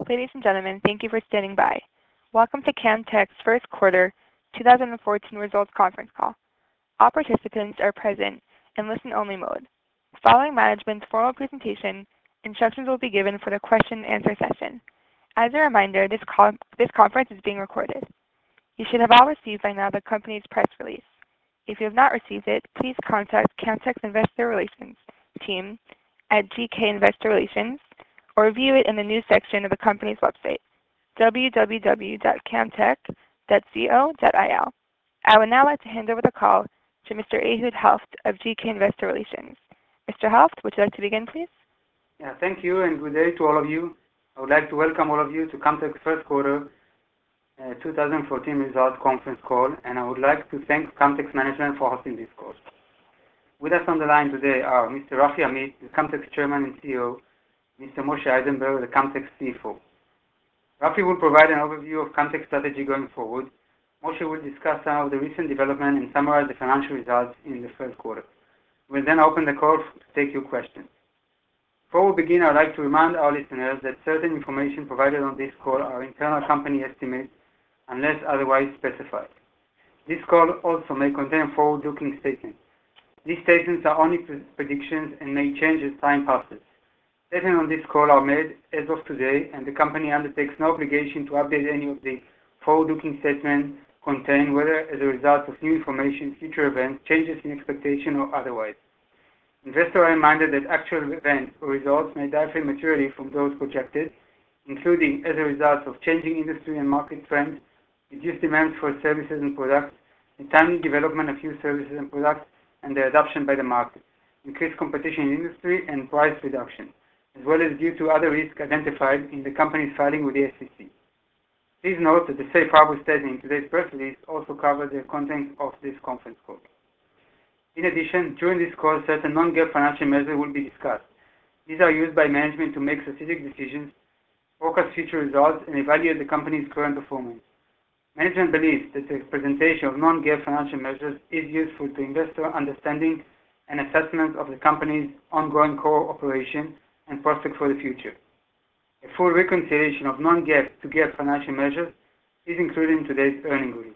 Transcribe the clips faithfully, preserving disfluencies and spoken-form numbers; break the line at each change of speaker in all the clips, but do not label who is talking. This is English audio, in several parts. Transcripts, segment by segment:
Ladies and gentlemen, thank you for standing by. Welcome to Camtek's first quarter two thousand fourteen results conference call. All participants are present in listen-only mode. Following management's formal presentation, instructions will be given for the question and answer session. As a reminder, this, call, this conference is being recorded. You should have all received by now the company's press release. If you have not received it, please contact Camtek's Investor Relations team at G K Investor Relations or view it in the news section of the company's website, w w w dot camtek dot co dot i l. I would now like to hand over the call to Mister Ehud Helft of G K Investor Relations. Mister Helft, would you like to begin, please?
Yeah, thank you, and good day to all of you. I would like to welcome all of you to Camtek's first quarter uh, two thousand fourteen results conference call, and I would like to thank Camtek's management for hosting this call. With us on the line today are Mister Rafi Amit, the Camtek's Chairman and C E O, Mister Moshe Eisenberg, the Camtek's C F O. Rafi will provide an overview of Camtek's strategy going forward. Moshe will discuss some of the recent development and summarize the financial results in the first quarter. We'll then open the call to take your questions. Before we begin, I'd like to remind our listeners that certain information provided on this call are internal company estimates unless otherwise specified. This call also may contain forward-looking statements. These statements are only predictions and may change as time passes. Statements on this call are made as of today, and the company undertakes no obligation to update any of the forward-looking statements contained, whether as a result of new information, future events, changes in expectation, or otherwise. Investors are reminded that actual events or results may differ materially from those projected, including as a result of changing industry and market trends, reduced demand for services and products, the timely development of new services and products, and their adoption by the market, increased competition in industry, and price reduction, as well as due to other risks identified in the company's filing with the S E C. Please note that the safe harbor statement in today's press release also covers the content of this conference call. In addition, during this call, certain non-GAAP financial measures will be discussed. These are used by management to make strategic decisions, forecast future results, and evaluate the company's current performance. Management believes that the presentation of non-GAAP financial measures is useful to investor understanding and assessment of the company's ongoing core operation and prospects for the future. A full reconciliation of non-GAAP to GAAP financial measures is included in today's earnings release.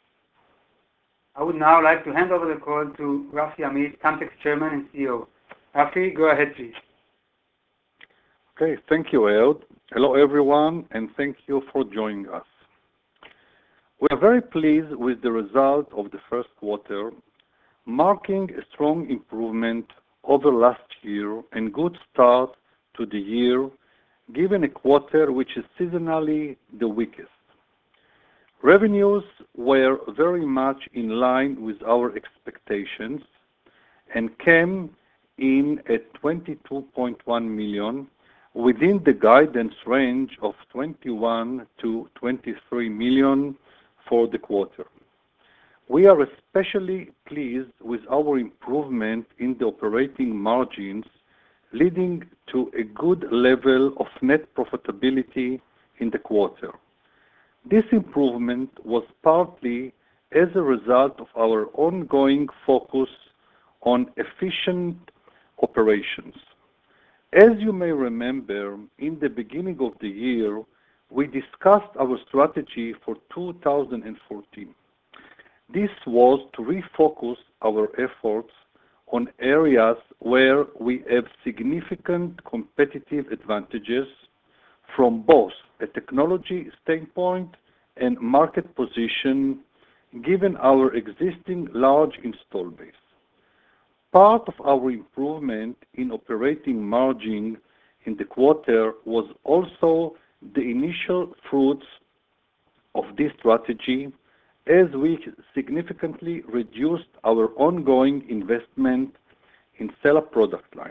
I would now like to hand over the call to Rafi Amit, Camtek's Chairman and C E O. Rafi, go ahead, please.
Okay, thank you, Ehud. Hello, everyone, and thank you for joining us. We are very pleased with the result of the first quarter, marking a strong improvement over last year and good start to the year, given a quarter which is seasonally the weakest. Revenues were very much in line with our expectations and came in at twenty-two point one million, within the guidance range of twenty-one to twenty-three million for the quarter. We are especially pleased with our improvement in the operating margins, leading to a good level of net profitability in the quarter. This improvement was partly as a result of our ongoing focus on efficient operations. As you may remember, in the beginning of the year, we discussed our strategy for two thousand fourteen. This was to refocus our efforts on areas where we have significant competitive advantages from both a technology standpoint and market position, given our existing large install base. Part of our improvement in operating margin in the quarter was also the initial fruits of this strategy, as we significantly reduced our ongoing investment in seller product line.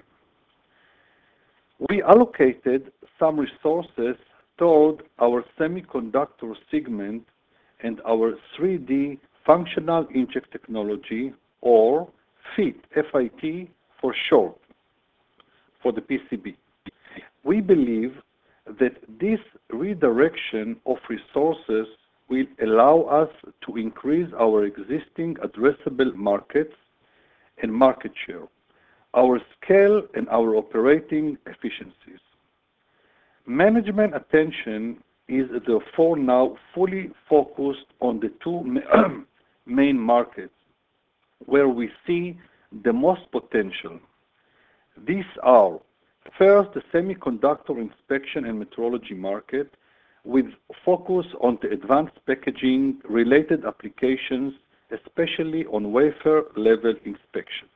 We allocated some resources toward our semiconductor segment and our three D functional inkjet technology, or FIT, F I T for short, for the P C B. We believe that this redirection of resources will allow us to increase our existing addressable markets and market share, our scale, and our operating efficiencies. Management attention is therefore now fully focused on the two main markets where we see the most potential. These are, first, the semiconductor inspection and metrology market, with focus on the advanced packaging related applications, especially on wafer level inspection.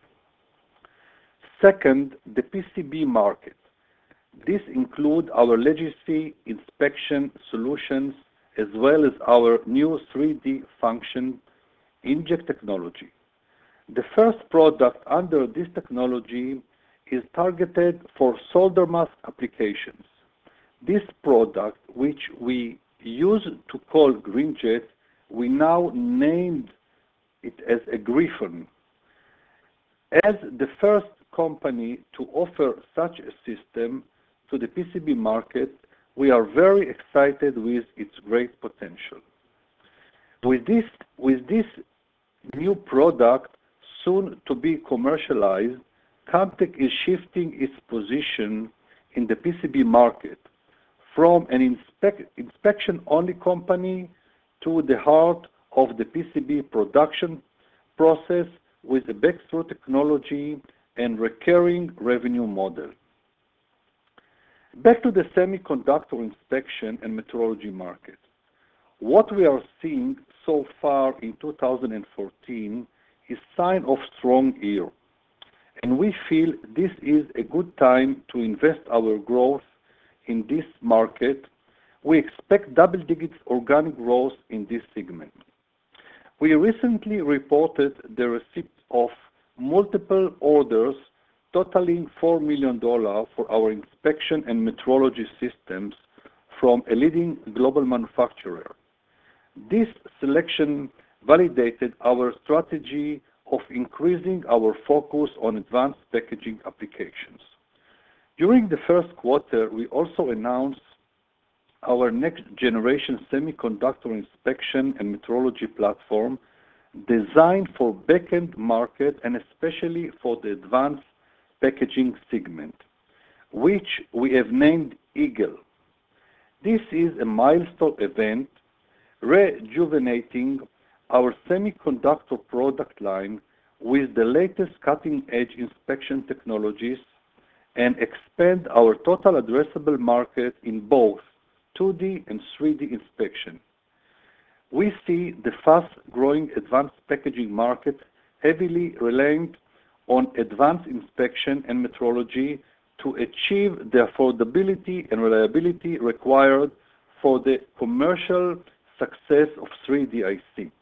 Second, the P C B market. This includes our legacy inspection solutions as well as our new three D function inkjet technology. The first product under this technology is targeted for solder mask applications. This product, which we used to call GreenJet, we now named it as a Griffon. As the first company to offer such a system to the P C B market, we are very excited with its great potential. With this, with this new product soon to be commercialized, Camtek is shifting its position in the P C B market from an inspec inspection-only company to the heart of the P C B production process with a breakthrough technology and recurring revenue model. Back to the semiconductor inspection and metrology market. What we are seeing so far in two thousand fourteen is sign of strong year, and we feel this is a good time to invest our growth in this market. We expect double-digit organic growth in this segment. We recently reported the receipt of multiple orders totaling four million dollars for our inspection and metrology systems from a leading global manufacturer. This selection validated our strategy of increasing our focus on advanced packaging applications. During the first quarter, we also announced our next generation semiconductor inspection and metrology platform designed for back-end market and especially for the advanced packaging segment, which we have named Eagle. This is a milestone event rejuvenating our semiconductor product line with the latest cutting-edge inspection technologies and expand our total addressable market in both two D and three D inspection. We see the fast-growing advanced packaging market heavily reliant on advanced inspection and metrology to achieve the affordability and reliability required for the commercial success of three D I C.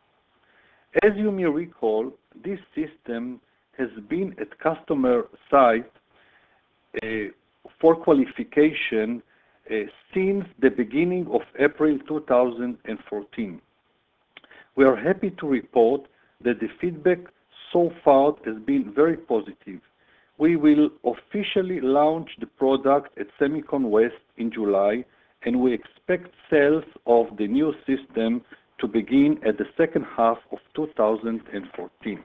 As you may recall, this system has been at customer site uh, for qualification uh, since the beginning of April two thousand fourteen. We are happy to report that the feedback so far has been very positive. We will officially launch the product at SEMICON West in July, and we expect sales of the new system to begin at the second half of two thousand fourteen.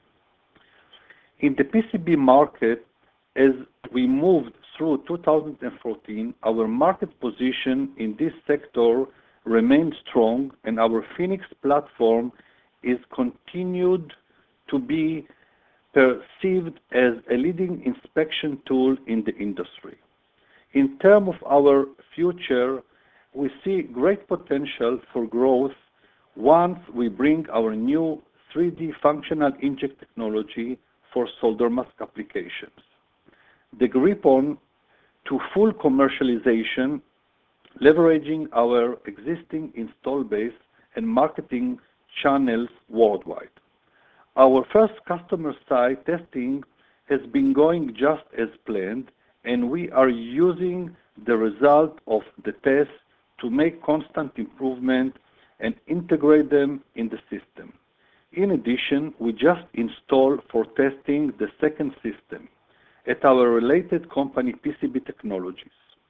In the P C B market, as we moved through two thousand fourteen, our market position in this sector remains strong, and our Phoenix platform is continued to be perceived as a leading inspection tool in the industry. In terms of our future, we see great potential for growth once we bring our new three D functional inkjet technology for solder mask applications. The Griffon to full commercialization, leveraging our existing install base and marketing channels worldwide. Our first customer site testing has been going just as planned, and we are using the result of the test to make constant improvement and integrate them in the system. In addition, we just installed for testing the second system at our related company P C B Technologies.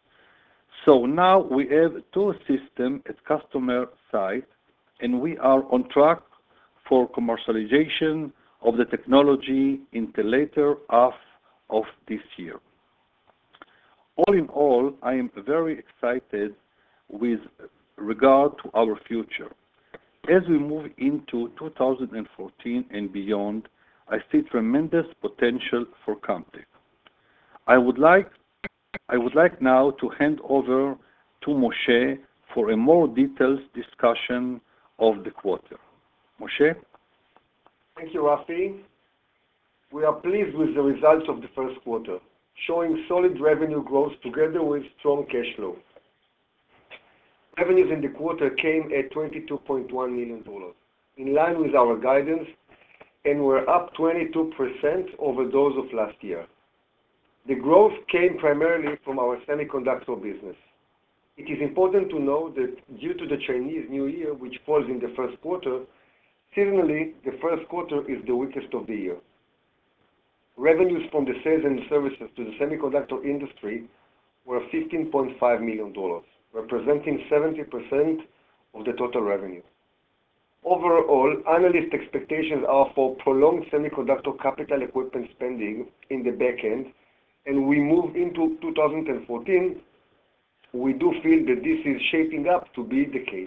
So now we have two systems at customer site, and we are on track for commercialization of the technology in the later half of this year. All in all, I am very excited with regard to our future. As we move into two thousand fourteen and beyond, I see tremendous potential for Camtek. I would like I would like now to hand over to Moshe for a more detailed discussion of the quarter. Moshe?
Thank you, Rafi. We are pleased with the results of the first quarter, showing solid revenue growth together with strong cash flow. Revenues in the quarter came at twenty-two point one million dollars, in line with our guidance, and were up twenty-two percent over those of last year. The growth came primarily from our semiconductor business. It is important to note that due to the Chinese New Year, which falls in the first quarter, seasonally, the first quarter is the weakest of the year. Revenues from the sales and services to the semiconductor industry were fifteen point five million dollars, representing seventy percent of the total revenue. Overall, analyst expectations are for prolonged semiconductor capital equipment spending in the back end, and we move into two thousand fourteen, we do feel that this is shaping up to be the case.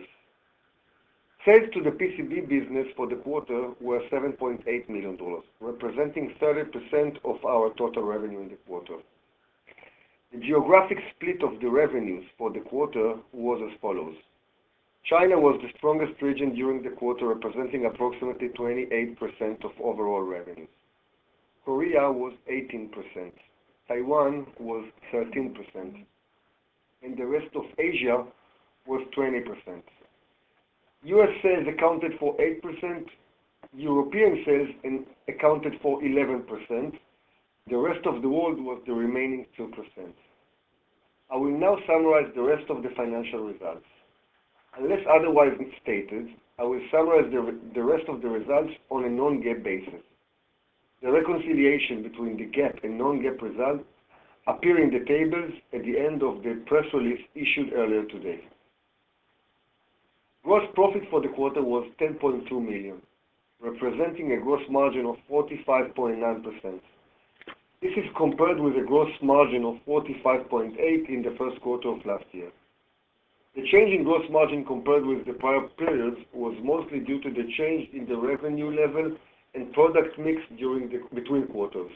Sales to the P C B business for the quarter were seven point eight million dollars, representing thirty percent of our total revenue in the quarter. The geographic split of the revenues for the quarter was as follows. China was the strongest region during the quarter, representing approximately twenty-eight percent of overall revenues. Korea was eighteen percent. Taiwan was thirteen percent. And the rest of Asia was twenty percent. U S sales accounted for eight percent, European sales accounted for eleven percent, the rest of the world was the remaining two percent. I will now summarize the rest of the financial results. Unless otherwise stated, I will summarize the, the rest of the results on a non-GAAP basis. The reconciliation between the GAAP and non-GAAP results appear in the tables at the end of the press release issued earlier today. Gross profit for the quarter was ten point two million dollars, representing a gross margin of forty-five point nine percent. This is compared with a gross margin of forty-five point eight percent in the first quarter of last year. The change in gross margin compared with the prior periods was mostly due to the change in the revenue level and product mix during the between quarters.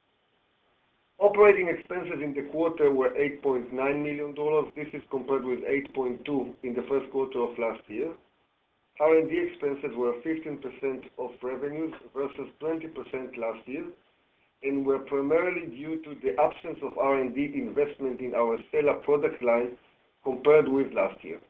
Operating expenses in the quarter were eight point nine million dollars. This is compared with eight point two million dollars in the first quarter of last year. R and D expenses were fifteen percent of revenues versus twenty percent last year, and were primarily due to the absence of R and D investment in our Stellar product line compared with last year.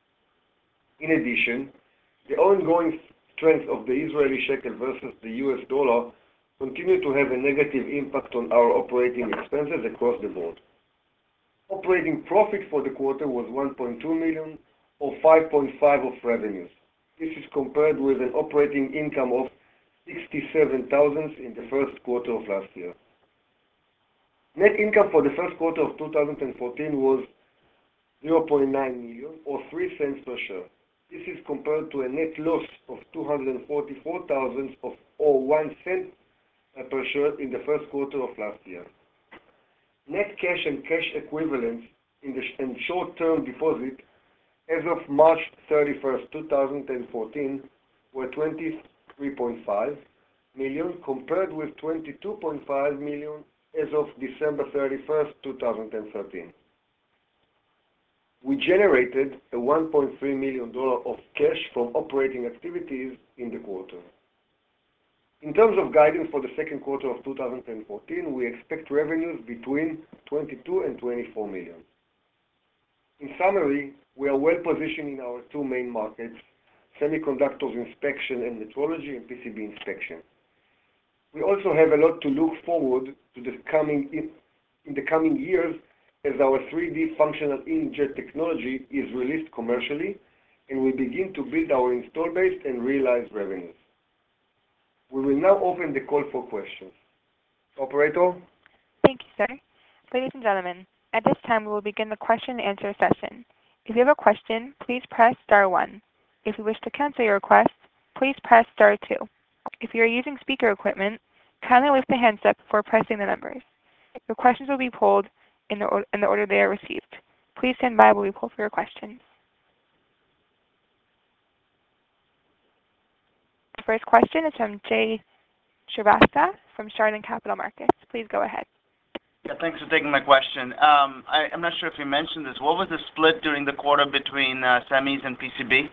In addition, the ongoing strength of the Israeli shekel versus the U S dollar continue to have a negative impact on our operating expenses across the board. Operating profit for the quarter was one point two million dollars or five point five percent of revenues. This is compared with an operating income of sixty-seven thousand dollars in the first quarter of last year. Net income for the first quarter of two thousand fourteen was zero point nine million dollars or three cents per share. This is compared to a net loss of two hundred forty-four thousand dollars or one cent per share in the first quarter of last year. Net cash and cash equivalents in the sh and short-term deposit as of March thirty-first, two thousand fourteen were twenty-three point five million dollars compared with twenty-two point five million dollars as of December thirty-first, two thousand thirteen. We generated a one point three million dollars of cash from operating activities in the quarter. In terms of guidance for the second quarter of two thousand fourteen, we expect revenues between twenty-two and twenty-four million. In summary, we are well positioned in our two main markets, semiconductors inspection and metrology and P C B inspection. We also have a lot to look forward to the coming in, in the coming years as our three D functional inkjet technology is released commercially and we begin to build our install base and realize revenues. We will now open the call for questions. Operator?
Thank you, sir. Ladies and gentlemen, at this time we will begin the question and answer session. If you have a question, please press star one. If you wish to cancel your request, please press star two. If you are using speaker equipment, kindly lift the handset before pressing the numbers. Your questions will be polled in the, or- in the order they are received. Please stand by while we pull for your questions. The first question is from Jay Shrivastava from Chardon Capital Markets. Please go ahead.
Yeah, thanks for taking my question. Um, I, I'm not sure if you mentioned this. What was the split during the quarter between uh, semis and P C B?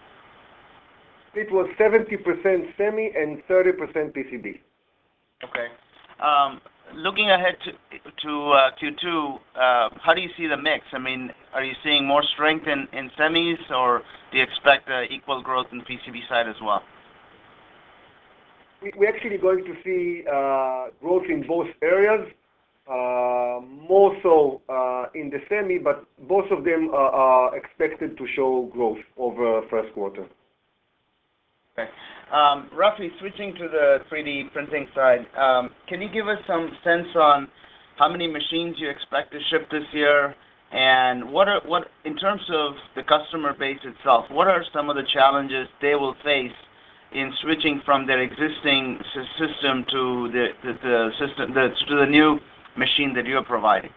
It was seventy percent semi and thirty percent P C B.
Okay. Um, looking ahead to, to uh, Q two, uh, how do you see the mix? I mean, are you seeing more strength in, in semis, or do you expect uh, equal growth in the P C B side as well?
We, we're actually going to see uh, growth in both areas, uh, more so uh, in the semi, but both of them are, are expected to show growth over first quarter.
Okay. Um, roughly switching to the three D printing side, um, can you give us some sense on how many machines you expect to ship this year, and what are what in terms of the customer base itself? What are some of the challenges they will face in switching from their existing system to the, the, the system the, to the new machine that you're providing?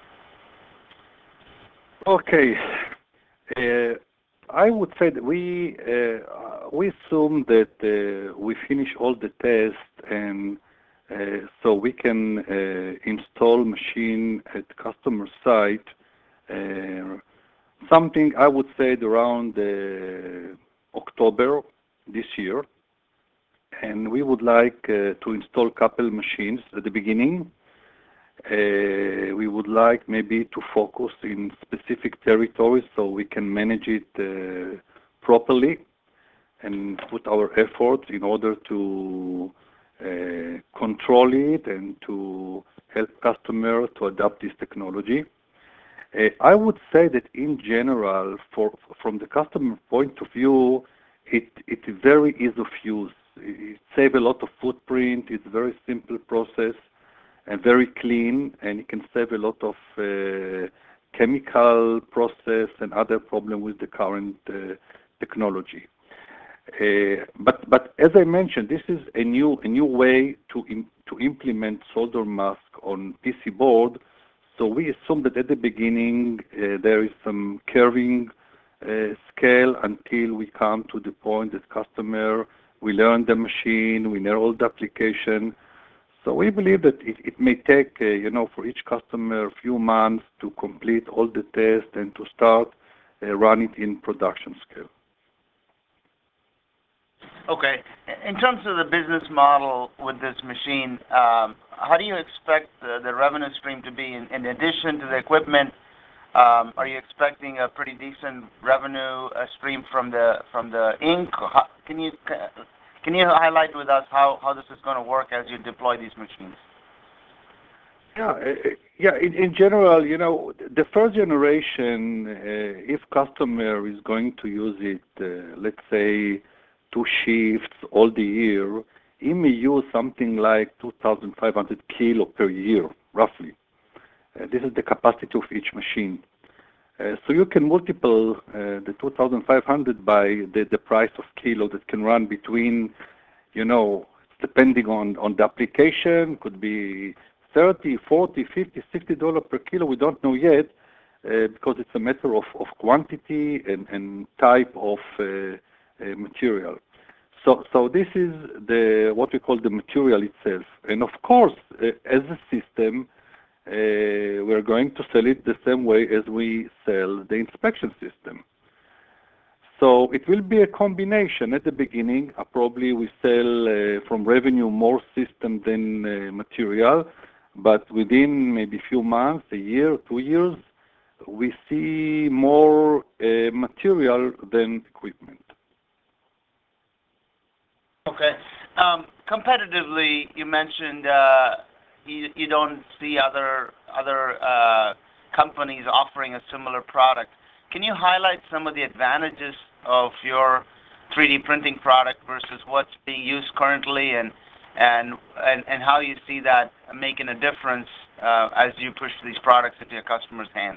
Okay. Uh, I would say that we uh, we assume that uh, we finish all the tests, and uh, so we can uh, install machine at customer site. Uh, something I would say around uh, October this year, and we would like uh, to install couple machines at the beginning. Uh, we would like maybe to focus in specific territories so we can manage it uh, properly and put our efforts in order to uh, control it and to help customers to adopt this technology. Uh, I would say that in general, for from the customer point of view, it it's very easy of use. It saves a lot of footprint. It's a very simple process and very clean, and it can save a lot of uh, chemical process and other problems with the current uh, technology. Uh, but but as I mentioned, this is a new a new way to im to implement solder mask on P C board. So we assume that at the beginning uh, there is some curving uh, scale until we come to the point that customer we learn the machine, we know all the application. So we believe that it, it may take, uh, you know, for each customer a few months to complete all the tests and to start uh, run it in production scale.
Okay. In terms of the business model with this machine, um, how do you expect the, the revenue stream to be in, in addition to the equipment? Um, are you expecting a pretty decent revenue uh, stream from the from the ink? How, can you can you highlight with us how, how this is going to work as you deploy these machines?
Yeah, uh, yeah. In, in general, you know, the first generation, uh, if customer is going to use it, uh, let's say, two shifts all the year, he may use something like two thousand five hundred kilo per year, roughly. Uh, this is the capacity of each machine. Uh, so you can multiple uh, the two thousand five hundred by the, the price of kilo that can run between, you know, depending on, on the application, could be thirty, forty, fifty, sixty dollars per kilo. We don't know yet uh, because it's a matter of, of quantity and, and type of uh, uh, material. So, so this is the what we call the material itself. And of course, uh, as a system, uh, we're going to sell it the same way as we sell the inspection system. So it will be a combination. At the beginning, uh, probably we sell uh, from revenue more system than uh, material, but within maybe a few months, a year, two years, we see more uh, material than equipment.
Okay. Um, competitively, you mentioned uh, you, you don't see other other uh, companies offering a similar product. Can you highlight some of the advantages of your three D printing product versus what's being used currently, and and and, and how you see that making a difference uh, as you push these products into your customers' hands?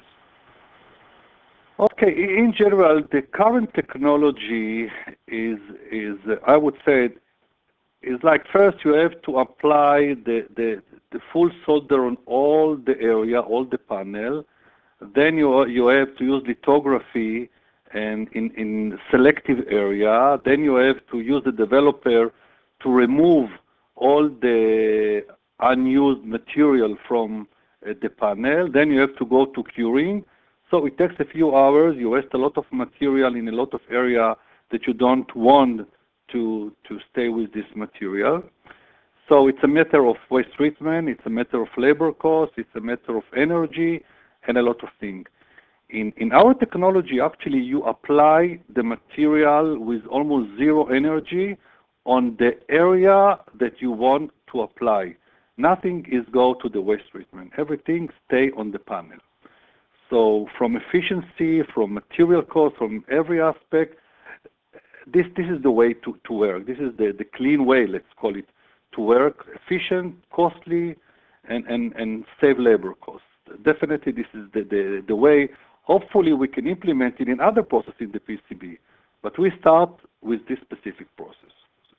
Okay, in general, the current technology is, is uh, I would say, is like first you have to apply the, the, the full solder on all the area, all the panel. Then you, you have to use lithography and in, in selective area. Then you have to use the developer to remove all the unused material from uh, the panel. Then you have to go to curing. So it takes a few hours. You waste a lot of material in a lot of area that you don't want to, to stay with this material. So it's a matter of waste treatment, it's a matter of labor cost, it's a matter of energy, and a lot of things. In, in our technology, actually, you apply the material with almost zero energy on the area that you want to apply. Nothing is go to the waste treatment. Everything stay on the panel. So from efficiency, from material cost, from every aspect, this, this is the way to, to work. This is the, the clean way, let's call it, to work, efficient, costly, and, and, and save labor costs. Definitely this is the, the, the way. Hopefully we can implement it in other processes in the P C B. But we start with this specific process.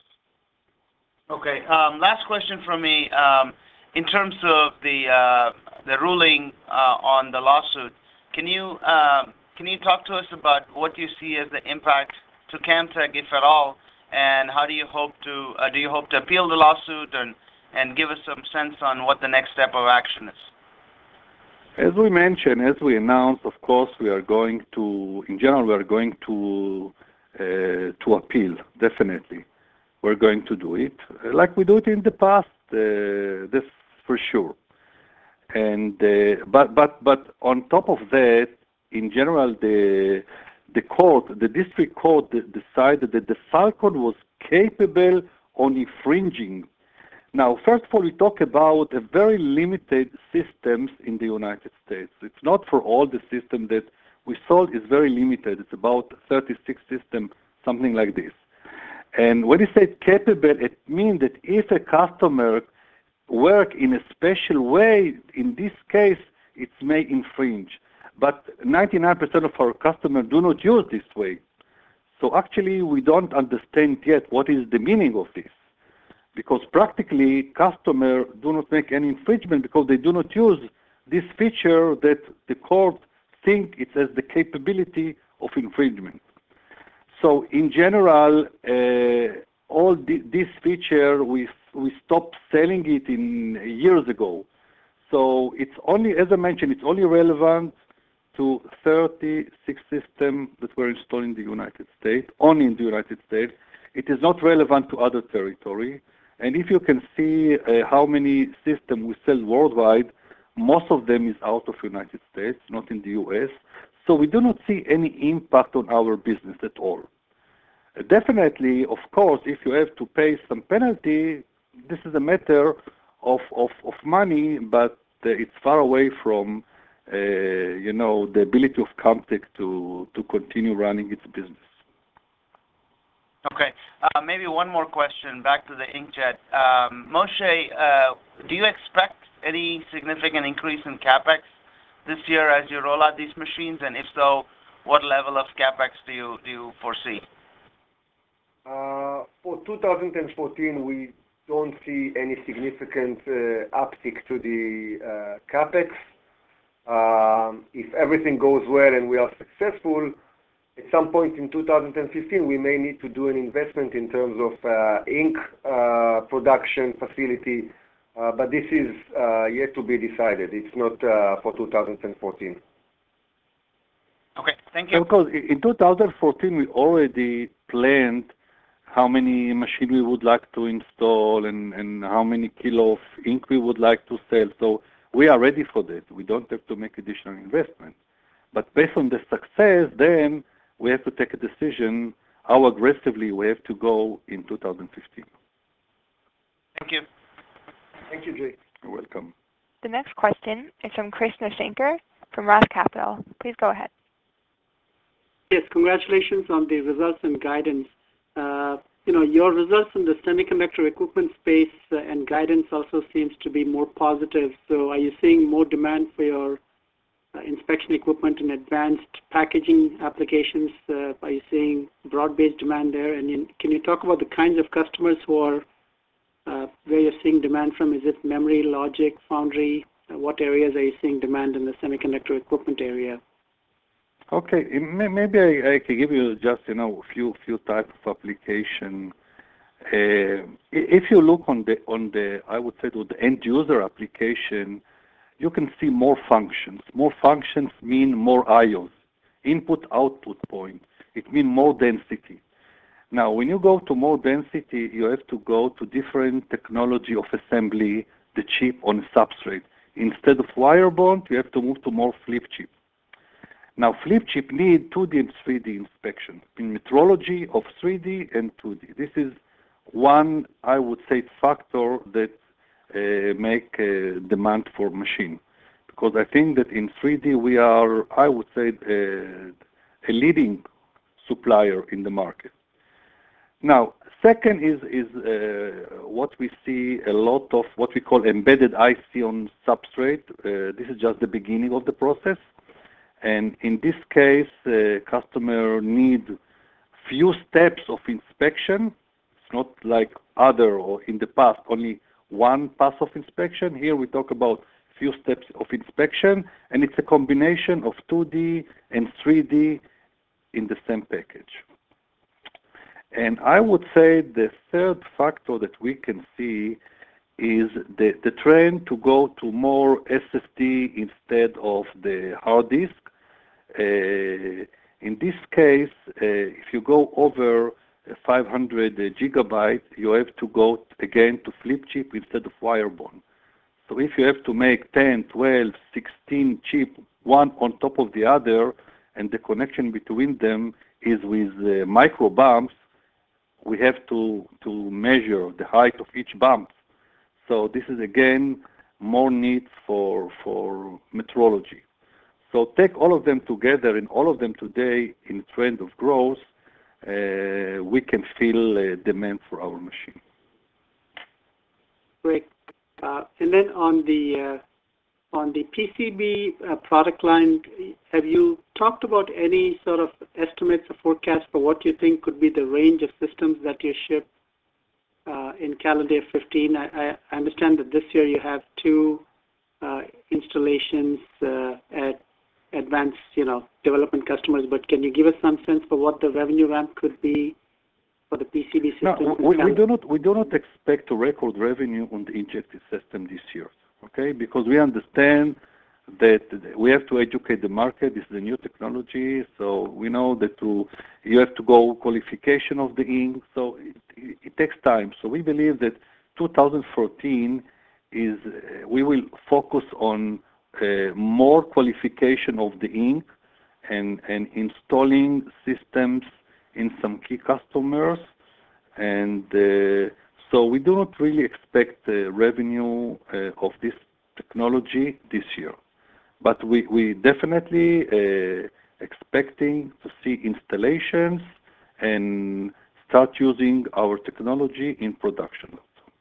Okay. Um, last question from me. Um, in terms of the uh, the ruling uh, on the lawsuit, can you uh, can you talk to us about what you see as the impact to Camtek, if at all, and how do you hope to uh, do you hope to appeal the lawsuit and and give us some sense on what the next step of action is?
As we mentioned, as we announced, of course, we are going to, in general, we are going to uh, to appeal. Definitely, we're going to do it like we do it in the past. Uh, this for sure. And uh, but but but on top of that, in general, the the court, the district court, decided that the Falcon was capable of infringing. Now, first of all, we talk about a very limited systems in the United States. It's not for all the systems that we sold. It's very limited. It's about thirty-six systems, something like this. And when you say capable, it means that if a customer work in a special way, in this case, it may infringe. But ninety-nine percent of our customers do not use this way. So actually, we don't understand yet what is the meaning of this. Because practically, customers do not make any infringement because they do not use this feature that the court think it has the capability of infringement. So in general, uh, all the, this feature, we, we stopped selling it in years ago. So it's only, as I mentioned, it's only relevant to thirty-six systems that were installed in the United States, only in the United States. It is not relevant to other territory. And if you can see uh, how many systems we sell worldwide, most of them is out of the United States, not in the U S. So we do not see any impact on our business at all. Uh, definitely, of course, if you have to pay some penalty, this is a matter of, of, of money, but uh, it's far away from, uh, you know, the ability of Camtek to, to continue running its business.
Okay. Uh, maybe one more question back to the inkjet. Um, Moshe, uh, do you expect any significant increase in CapEx this year as you roll out these machines? And if so, what level of CapEx do you, do you foresee?
Uh, for two thousand fourteen, we don't see any significant uh, uptick to the uh, CapEx. Um, if everything goes well and we are successful, at some point in two thousand fifteen, we may need to do an investment in terms of uh, ink uh, production facility, uh, but this is uh, yet to be decided. It's not uh, for two thousand fourteen.
Okay, thank you.
Because in two thousand fourteen, we already planned how many machines we would like to install and, and how many kilo of ink we would like to sell. So we are ready for that. We don't have to make additional investment. But based on the success, then we have to take a decision how aggressively we have to go in two thousand fifteen.
Thank you.
Thank you, Jay.
You're welcome.
The next question is from Krishna Shankar from Roth Capital. Please go ahead.
Yes, congratulations on the results and guidance. Uh, you know, your results in the semiconductor equipment space uh, and guidance also seems to be more positive. So are you seeing more demand for your uh, inspection equipment in advanced packaging applications? Uh, are you seeing broad-based demand there? And in, can you talk about the kinds of customers who are uh, where you're seeing demand from? Is it memory, logic, foundry? Uh, what areas are you seeing demand in the semiconductor equipment area?
Okay, maybe I, I can give you just, you know, a few few types of application. Uh, if you look on the on the I would say to the end user application, you can see more functions. More functions mean more I Os, input output point. It means more density. Now, when you go to more density, you have to go to different technology of assembly the chip on a substrate. Instead of wire bond, you have to move to more flip chip. Now, flip chip need two D and three D inspection in metrology of three D and two D. This is one, I would say, factor that uh, make uh, demand for machine. Because I think that in three D we are, I would say, uh, a leading supplier in the market. Now, second is, is uh, what we see a lot of what we call embedded I C on substrate. Uh, this is just the beginning of the process. And in this case, uh, customer need few steps of inspection. It's not like other or in the past, only one pass of inspection. Here we talk about few steps of inspection, and it's a combination of two D and three D in the same package. And I would say the third factor that we can see is the, the trend to go to more S S D instead of the hard disk. Uh, in this case, uh, if you go over five hundred gigabytes, you have to go again to flip chip instead of wire bond. So if you have to make ten, twelve, sixteen chip, one on top of the other, and the connection between them is with uh, micro bumps, we have to, to measure the height of each bump. So this is again more need for, for metrology. So take all of them together, and all of them today in trend of growth, uh, we can feel uh, demand for our machine.
Great. Uh, and then on the uh, on the P C B uh, product line, have you talked about any sort of estimates or forecasts for what you think could be the range of systems that you ship uh, in calendar year fifteen? I, I understand that this year you have two uh, installations uh, at advanced, you know, development customers, but can you give us some sense for what the revenue ramp could be for the P C B system?
No, we, we do not we do not expect a record revenue on the injected system this year, okay? Because we understand that we have to educate the market. This is a new technology, so we know that to you have to go qualification of the ink, so it, it, it takes time. So we believe that two thousand fourteen is uh, we will focus on uh, more qualification of the ink and and installing systems in some key customers, and uh, so we do not really expect uh, revenue uh, of this technology this year. But we, we definitely uh, expecting to see installations and start using our technology in production.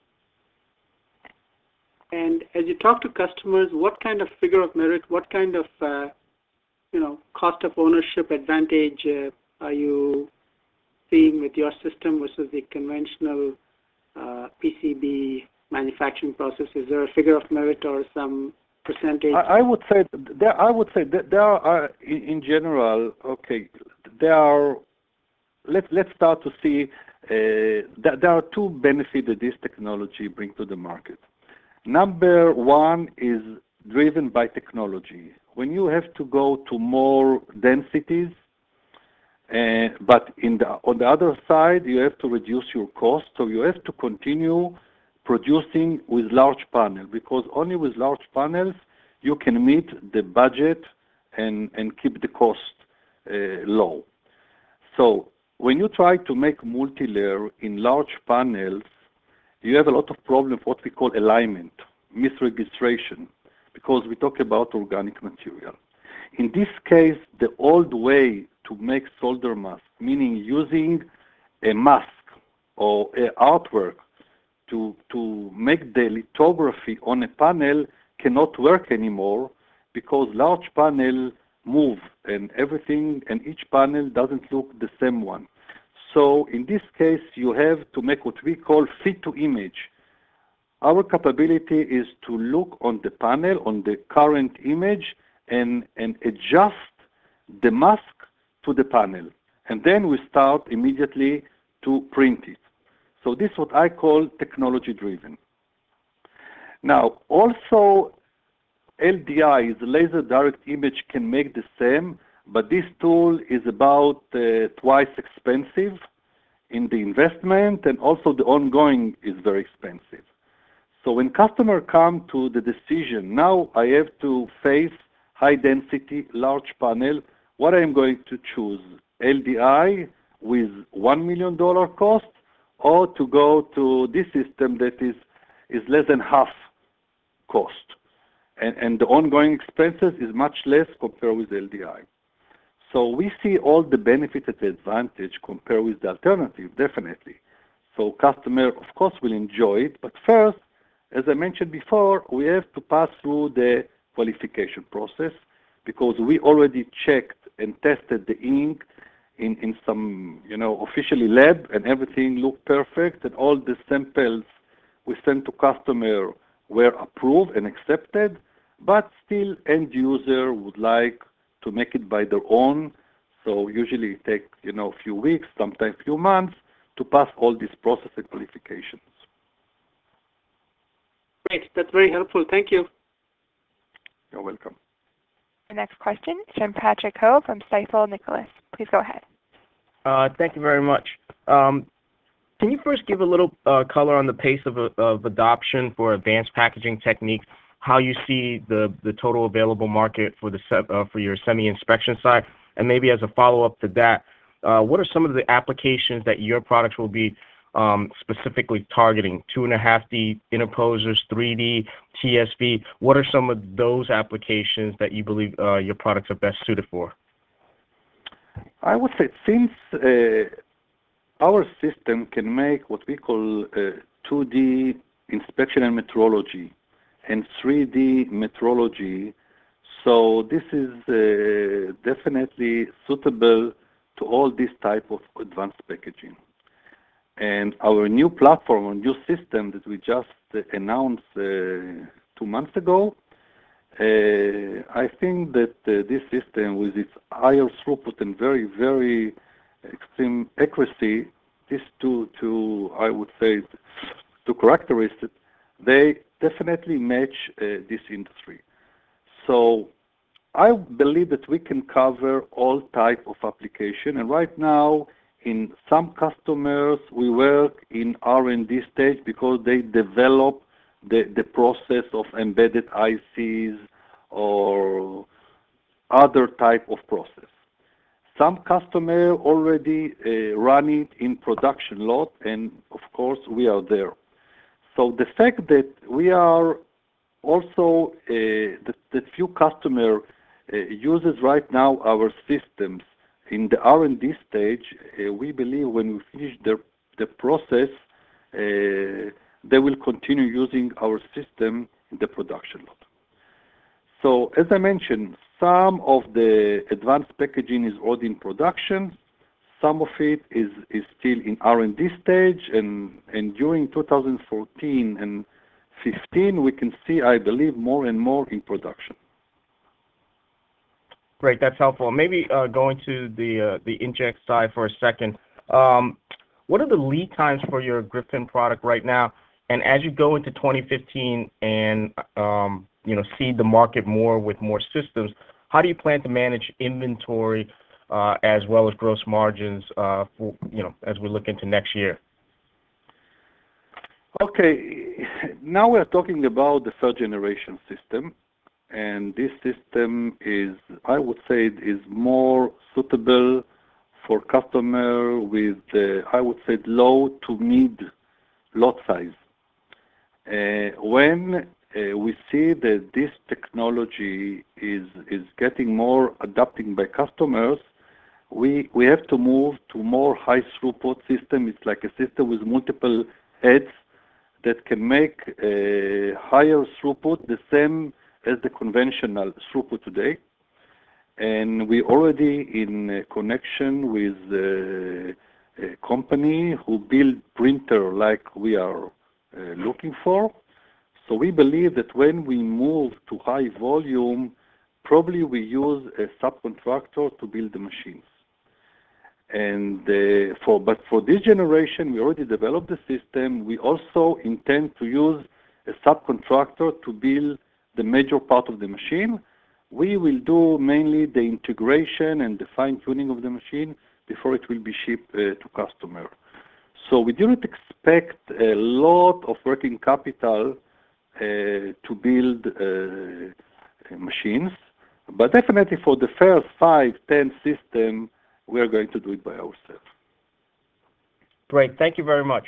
And as you talk to customers, what kind of figure of merit, what kind of uh, you know cost of ownership advantage uh, are you seeing with your system versus the conventional uh, P C B manufacturing process? Is there a figure of merit or some percentage?
I, I would say there. I would say that there are, in, in general, okay, there are. Let's let's start to see uh, that there are two benefits that this technology brings to the market. Number one is driven by technology. When you have to go to more densities, uh, but in the, on the other side, you have to reduce your cost, so you have to continue producing with large panels, because only with large panels you can meet the budget and, and keep the cost uh, low. So when you try to make multi-layer in large panels, you have a lot of problems, what we call alignment, misregistration, because we talk about organic material. In this case, the old way to make solder mask, meaning using a mask or an artwork to, to make the lithography on a panel cannot work anymore, because large panel move and everything, and each panel doesn't look the same one. So in this case, you have to make what we call fit to image, our capability is to look on the panel, on the current image, and, and adjust the mask to the panel. And then we start immediately to print it. So this is what I call technology-driven. Now, also, L D I, the laser direct image, can make the same, but this tool is about uh, twice expensive in the investment, and also the ongoing is very expensive. So when customer come to the decision, now I have to face high density, large panel, what I'm going to choose, L D I with one million dollars cost, or to go to this system that is, is less than half cost. And, and the ongoing expenses is much less compared with L D I. So we see all the benefits and the advantage compared with the alternative, definitely. So customer, of course, will enjoy it, but first, as I mentioned before, we have to pass through the qualification process because we already checked and tested the ink in, in some, you know, officially lab, and everything looked perfect, and all the samples we sent to customer were approved and accepted, but still end user would like to make it by their own. So usually it takes, you know, a few weeks, sometimes a few months to pass all these process and qualifications.
Great, that's very helpful. Thank you.
You're welcome.
The next question is from Patrick Ho from Stifel Nicolaus. Please go ahead.
Uh, thank you very much. Um, can you first give a little uh, color on the pace of, of adoption for advanced packaging techniques, how you see the, the total available market for, the, uh, for your semi-inspection side? And maybe as a follow-up to that, uh, what are some of the applications that your products will be um, specifically targeting? two and a half D interposers, three D, T S V. What are some of those applications that you believe uh, your products are best suited for?
I would say since uh, our system can make what we call uh, two D inspection and metrology and three D metrology, so this is uh, definitely suitable to all this type of advanced packaging. And our new platform, a new system that we just uh, announced uh, two months ago, uh, I think that uh, this system, with its higher throughput and very, very extreme accuracy, these two, two I would say, two characteristics, they definitely match uh, this industry. So I believe that we can cover all type of application, and right now, in some customers, we work in R and D stage because they develop the, the process of embedded I Cs or other type of process. Some customer already uh, run it in production lot, and of course, we are there. So the fact that we are also, uh, that, that few customer uh, uses right now our systems in the R and D stage, uh, we believe when we finish the, the process, uh, they will continue using our system in the production lot. So as I mentioned, some of the advanced packaging is already in production, some of it is, is still in R and D stage, and, and during two thousand fourteen and fifteen, we can see, I believe, more and more in production.
Great, that's helpful. Maybe uh, going to the uh, the inkjet side for a second. Um, what are the lead times for your Griffin product right now? And as you go into twenty fifteen and um, you know, seed the market more with more systems, how do you plan to manage inventory uh, as well as gross margins uh, for, you know, as we look into next year?
Okay, now we're talking about the third generation system. And this system is, I would say, is more suitable for customer with, uh, I would say, low to mid lot size. Uh, when uh, we see that this technology is is getting more adopting by customers, we we have to move to more high throughput system. It's like a system with multiple heads that can make a higher throughput, the same as the conventional throughput today. And we already in connection with uh, a company who build printer like we are uh, looking for. So we believe that when we move to high volume, probably we use a subcontractor to build the machines. And uh, for but for this generation, we already developed the system. We also intend to use a subcontractor to build the major part of the machine. We will do mainly the integration and the fine-tuning of the machine before it will be shipped uh, to customer. So we do not expect a lot of working capital uh, to build uh, machines, but definitely for the first five, ten system, we are going to do it by ourselves.
Great. Thank you very much.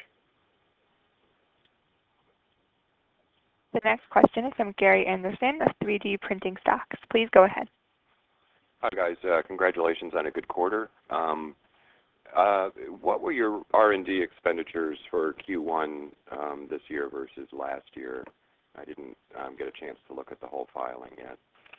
The next question is from Gary Anderson of three D Printing Stocks. Please go ahead.
Hi, guys. Uh, congratulations on a good quarter. Um, uh, what were your R and D expenditures for Q one um, this year versus last year? I didn't um, get a chance to look at the whole filing yet.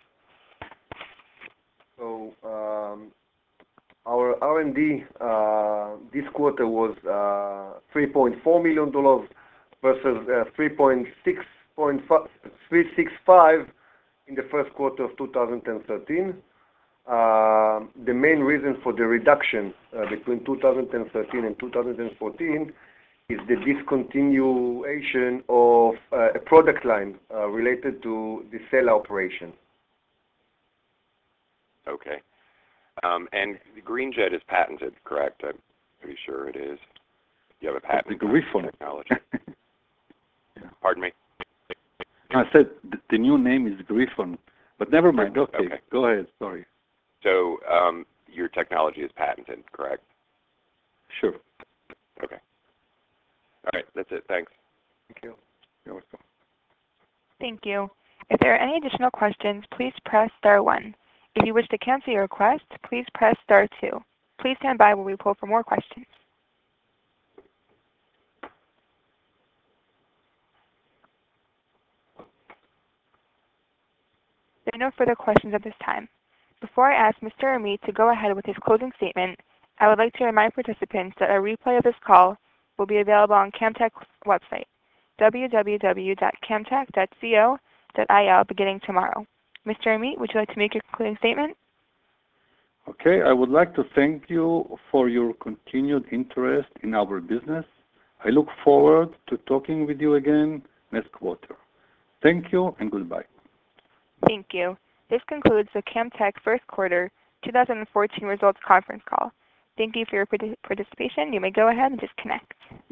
So um, our R and D uh, this quarter was uh, three point four million dollars versus uh, three point six five in the first quarter of two thousand thirteen. Uh, the main reason for the reduction uh, between two thousand thirteen and two thousand fourteen is the discontinuation of uh, a product line uh, related to the cell operation.
Okay. Um, and the GreenJet is patented, correct? I'm pretty sure it is. You have a patent on the technology.
Yeah.
Pardon me?
I said the new name is Griffon, but never mind. Okay,
okay.
Go ahead. Sorry.
So um, your technology is patented, correct?
Sure.
Okay. All right, that's it. Thanks.
Thank you.
You're welcome.
Thank you. If there are any additional questions, please press star one. If you wish to cancel your request, please press star two. Please stand by while we pull for more questions. There are no further questions at this time. Before I ask Mister Amit to go ahead with his closing statement, I would like to remind participants that a replay of this call will be available on Camtek's website, w w w dot camtek dot co dot i l, beginning tomorrow. Mister Amit, would you like to make your concluding statement?
Okay, I would like to thank you for your continued interest in our business. I look forward to talking with you again next quarter. Thank you and goodbye.
Thank you. This concludes the Camtek First Quarter two thousand fourteen Results Conference Call. Thank you for your participation. You may go ahead and disconnect.